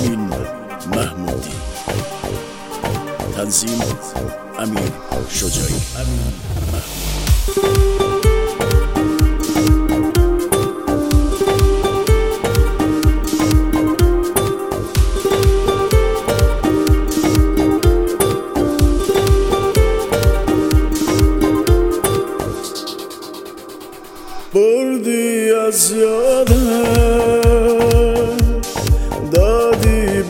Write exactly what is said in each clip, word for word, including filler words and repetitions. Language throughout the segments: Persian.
امین محمودی، تنظیم امیر شجاعی. امین محمودی. بردی از یادم، دادی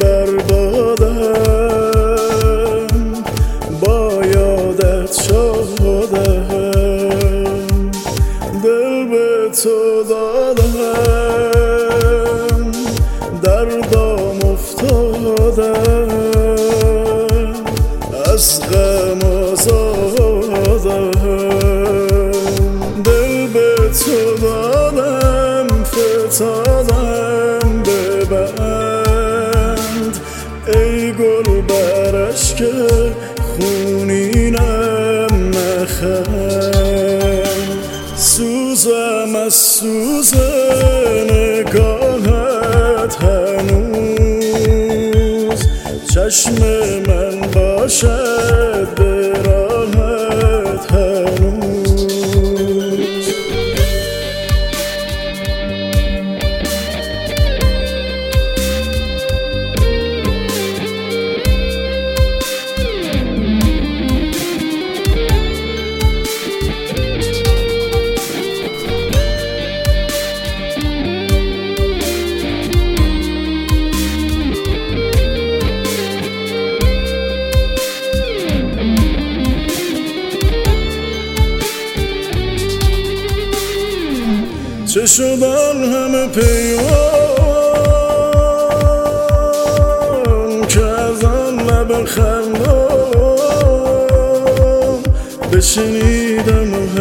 بربادم، با یادت شدم، دل به تو دادم، دردام افتادم، از غم آزادم، تو دادم فتادم ببند، ای گل برش که خونینم نخند، سوزم از سوز نگاهت هنوز، چشم من باشد به راحت هنوز. چه شدن همه پیمان که از آن لب خندان بشنیدم و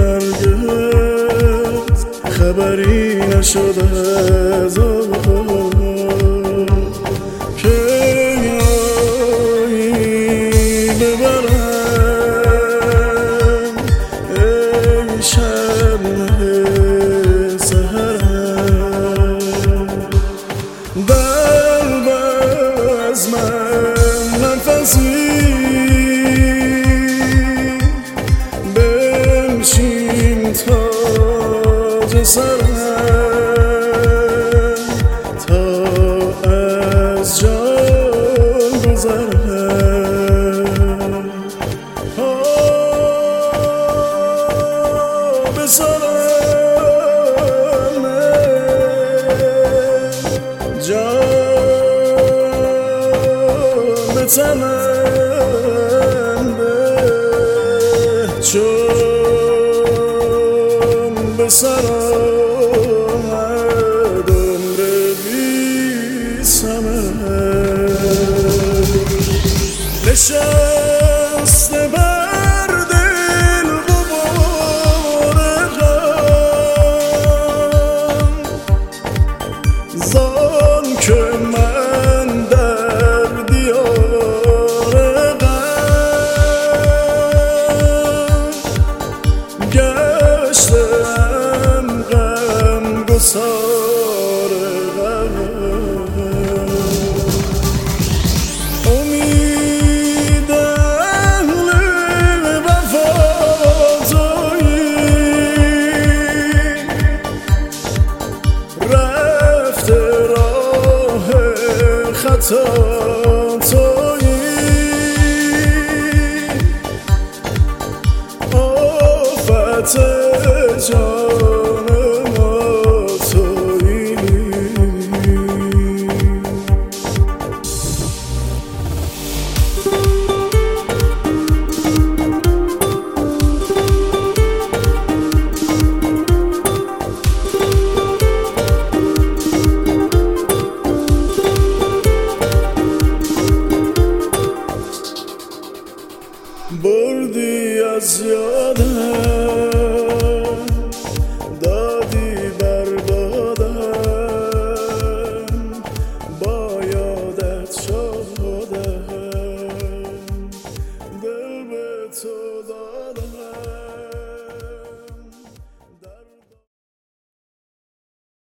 هرگز خبری نشد از آن که یایی ببرم ای شب از من نفسی بنشین تاج سرم تا از جان گذرم، به سرم جان بتنم به چون به سرم عمر بی ثمر، نشسته بر دل غبار غم، زان که من در دیار غم گشتم، غم گسار غم، امید اهل وفا تویی، رفته راه خطا